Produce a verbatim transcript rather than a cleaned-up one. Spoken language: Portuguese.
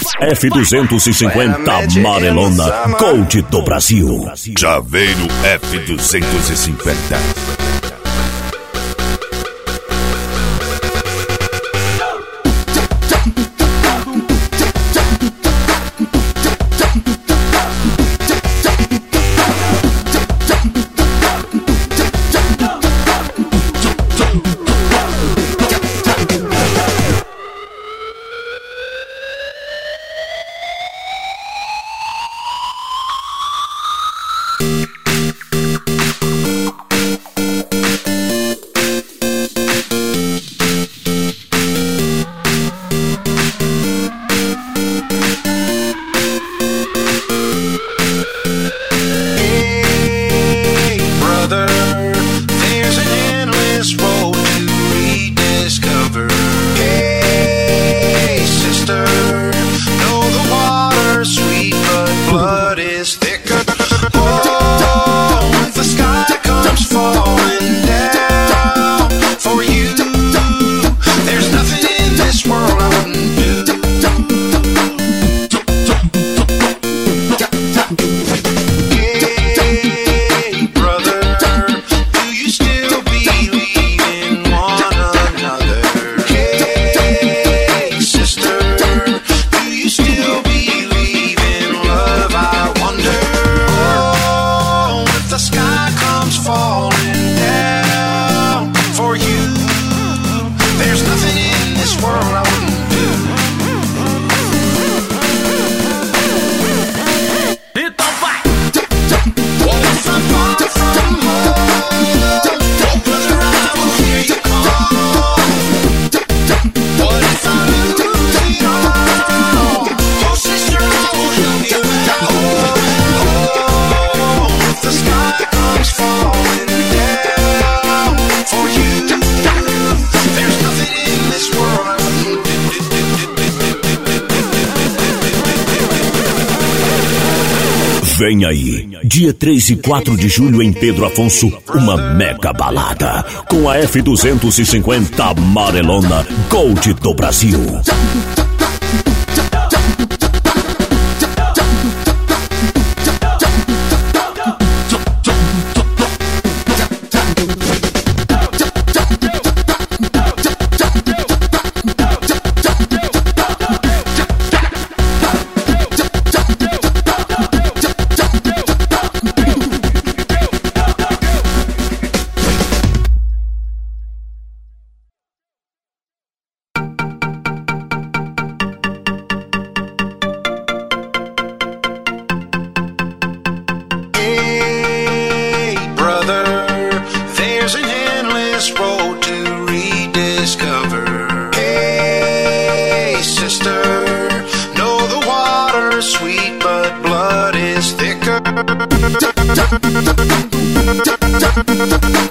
F duzentos e cinquenta amarelona, Gold do Brasil. Chaveiro F duzentos e cinquenta. Vem aí, dia três e quatro de julho em Pedro Afonso, uma mega balada com a F duzentos e cinquenta amarelona, Gold do Brasil. Sweet, but blood is thicker.